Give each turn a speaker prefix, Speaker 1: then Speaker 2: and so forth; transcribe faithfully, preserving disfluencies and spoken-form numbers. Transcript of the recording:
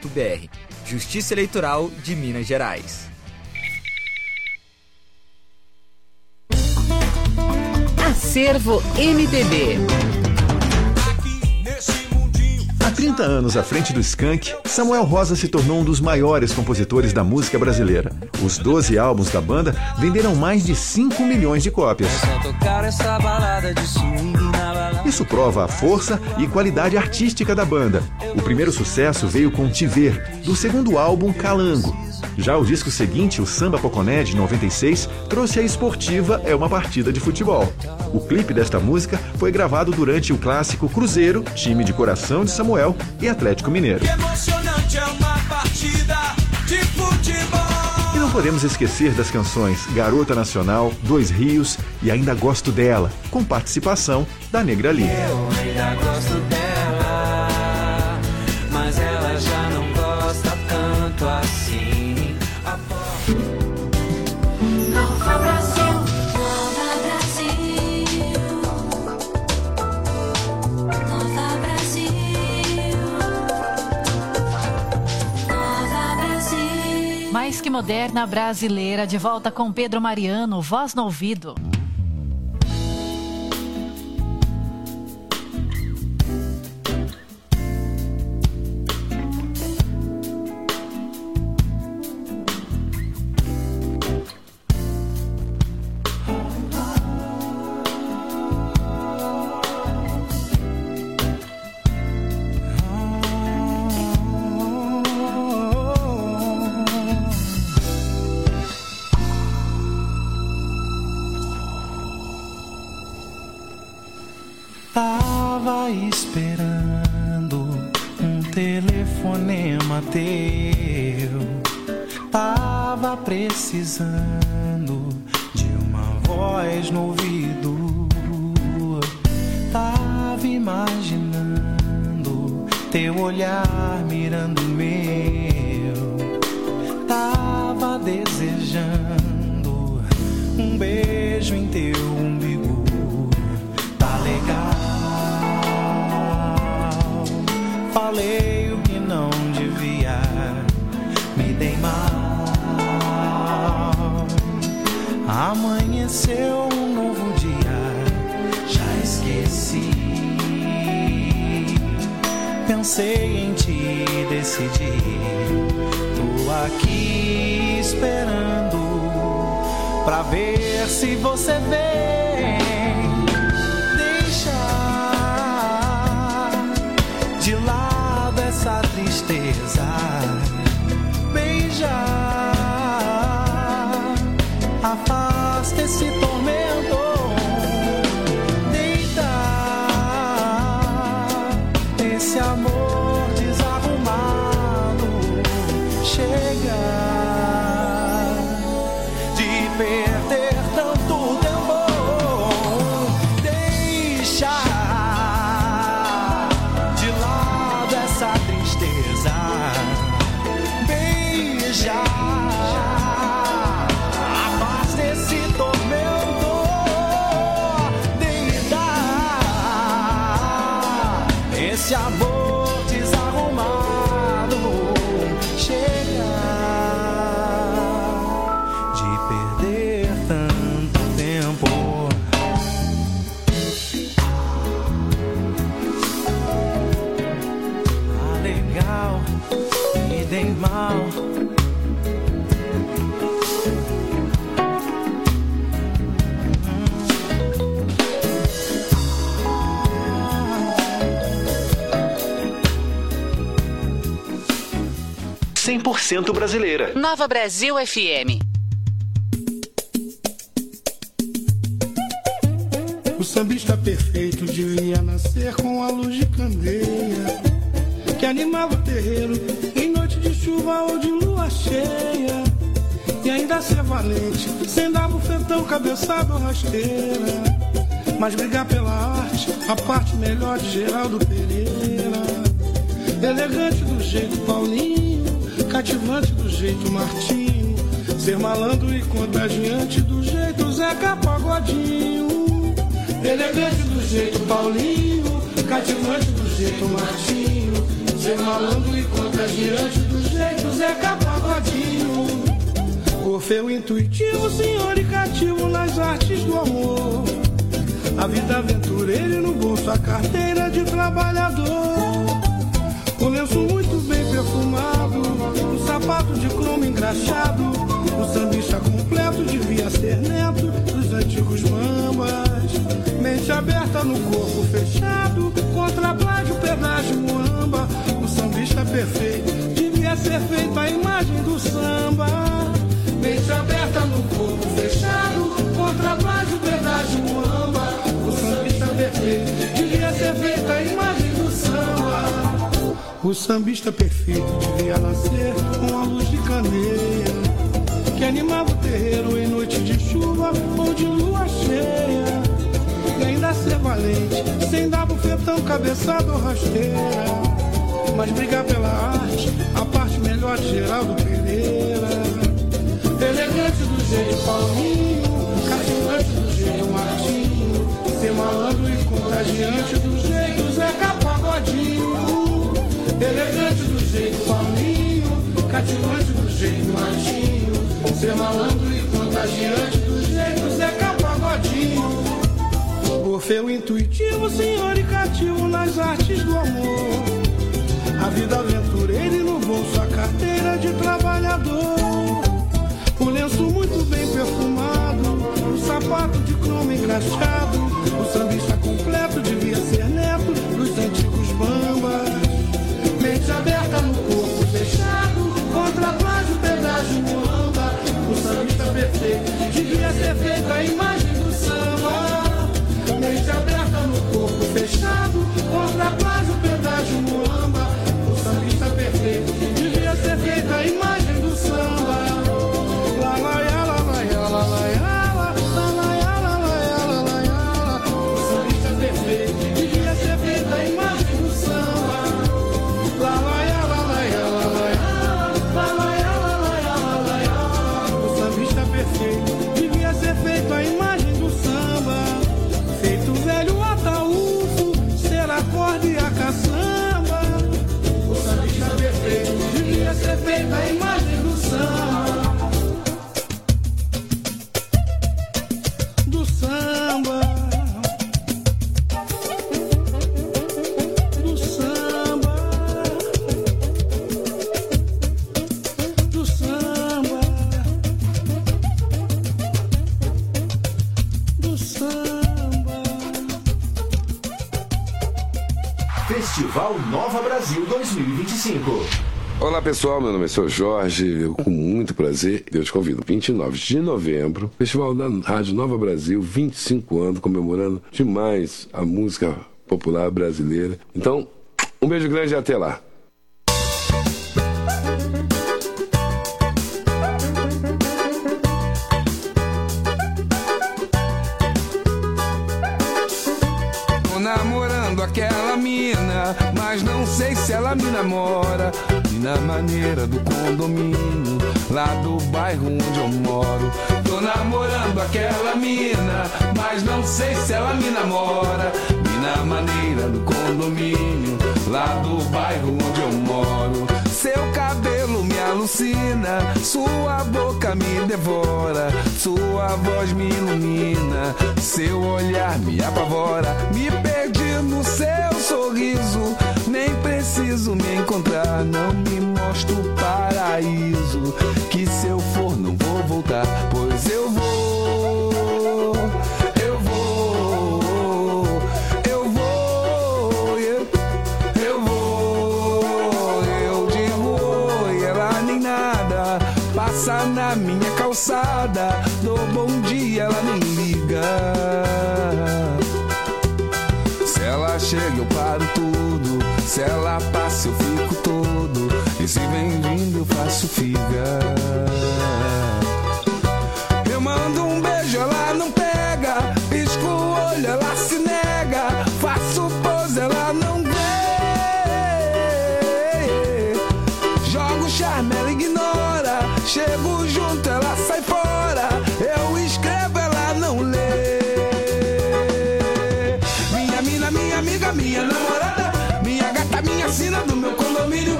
Speaker 1: ponto b r. Justiça Eleitoral de Minas Gerais.
Speaker 2: Acervo M P B.
Speaker 3: Há trinta anos à frente do Skank, Samuel Rosa se tornou um dos maiores compositores da música brasileira. Os doze álbuns da banda venderam mais de cinco milhões de cópias. Isso prova a força e qualidade artística da banda. O primeiro sucesso veio com Te Ver, do segundo álbum Calango. Já o disco seguinte, o Samba Poconé, de noventa e seis, trouxe a esportiva É uma Partida de Futebol. O clipe desta música foi gravado durante o clássico Cruzeiro, time de coração de Samuel, e Atlético Mineiro.
Speaker 4: Que emocionante é uma partida de futebol.
Speaker 3: E não podemos esquecer das canções Garota Nacional, Dois Rios e Ainda Gosto Dela, com participação da Negra Lee.
Speaker 4: Eu ainda gosto dela, mas ela já não gosta tanto assim.
Speaker 5: Nova Brasil, Nova Brasil, Nova Brasil, Nova Brasil.
Speaker 2: Mais que moderna brasileira, de volta com Pedro Mariano, Voz no Ouvido.
Speaker 6: Tava esperando um telefonema teu. Tava precisando de uma voz no ouvido. Tava imaginando teu olhar mirando o meu. Tava desejando um beijo em teu umbigo. Tá legal. Falei o que não devia, me dei mal. Amanheceu um novo dia, já esqueci. Pensei em ti, decidi. Tô aqui esperando pra ver se você vem. Deixa de lado essa tristeza, beija, afasta esse tormento, deita esse amor desarrumado, chega de perder tanto tempo, deixa beija, afasta esse tormento, deita esse amor desarrumado, chega de perder tanto tempo. Tá legal, me dei mal.
Speaker 3: cem por cento brasileira.
Speaker 2: Nova Brasil F M.
Speaker 7: O sambista perfeito devia nascer com a luz de candeia que animava o terreiro em noite de chuva ou de lua cheia, e ainda ser valente, sem dar bufetão, cabeçada ou rasteira, mas brigar pela arte, a parte melhor de Geraldo Pereira. Elegante do jeito Paulinho, cativante do jeito Martinho, ser malandro e contagiante do jeito Zeca Pagodinho. Elegante do jeito Paulinho, cativante do jeito Martinho, ser malandro e contagiante do jeito Zeca Pagodinho. Orfeu intuitivo, senhor e cativo nas artes do amor. A vida aventureira e no bolso a carteira de trabalhador. O lenço muito bem perfumado, o sapato de cromo engraxado. O sambista completo devia ser neto dos antigos mambas. Mente aberta no corpo fechado, contra plágio, pedágio, muamba. O sambista perfeito devia ser feito a imagem do samba. Mente aberta no corpo fechado, contra plágio, pedágio, muamba. O sambista perfeito devia ser feito a imagem do samba. O sambista perfeito devia nascer com a luz de candeia que animava o terreiro em noite de chuva ou de lua cheia. E ainda ser valente, sem dar bufetão, cabeçada ou rasteira, mas brigar pela arte, a parte melhor de Geraldo Pereira. Elegante do jeito Paulinho, cativante do jeito Martinho, ser malandro e contagiante do jeito Zeca Pagodinho. Elegante do jeito Paulinho, cativante do jeito Martinho, ser malandro e contagiante do jeito Zeca Pagodinho. Orfeu intuitivo, senhor e cativo nas artes do amor. A vida aventureira e no bolso a carteira de trabalhador. O lenço muito bem perfumado, o sapato de cromo engraxado. O sambista completo devia ser neto dos antigos bambas. Mente aberta no corpo fechado, contra plágio, pedágio, muamba. O sambista perfeito devia ser feito a imagem do samba. Mente aberta no corpo fechado, contra plágio, pedágio, muamba. O sambista perfeito devia ser feito a imagem do samba. La la ya, la la ya, la la ya, la la ya, la la ya, la la ya. O sambista perfeito devia ser feito a imagem do samba. La la ya, la la ya, la la ya, la la ya, la la ya, la la ya. O sambista perfeito devia ser feito a imagem do samba. Feito velho ataúfo, ser acorde e a caçamba. O sambista perfeito devia ser feito a imagem do samba. Do samba. Do samba. Do samba. Do samba.
Speaker 3: Festival Nova Brasil dois mil e vinte e cinco.
Speaker 8: Olá pessoal, meu nome é seu Jorge, eu com muito prazer, eu te convido, vinte e nove de novembro, Festival da Rádio Nova Brasil, vinte e cinco anos, comemorando demais a música popular brasileira. Então, um beijo grande e até lá.
Speaker 6: Tô namorando aquela mina, mas não sei se ela me namora. E na maneira do condomínio, lá do bairro onde eu moro. Tô namorando aquela mina, mas não sei se ela me namora. E na maneira do condomínio, lá do bairro onde eu moro. Seu cabelo me alucina, sua boca me devora, sua voz me ilumina, seu olhar me apavora. Me perdi no seu sorriso, nem preciso me encontrar. Não me mostra o paraíso, que se eu for não vou voltar. Pois eu vou, eu vou, eu vou, eu, eu vou. Eu digo oi, ela nem nada, passa na minha calçada. Dou bom dia, ela nem liga. Se ela chega eu paro tudo, se ela passa eu fico todo, e se vem vindo eu faço figa. Eu mando um beijo, ela não pega, pisco o olho, ela se nega, faço pose, ela não vê. Jogo charme, ela ignora, chego junto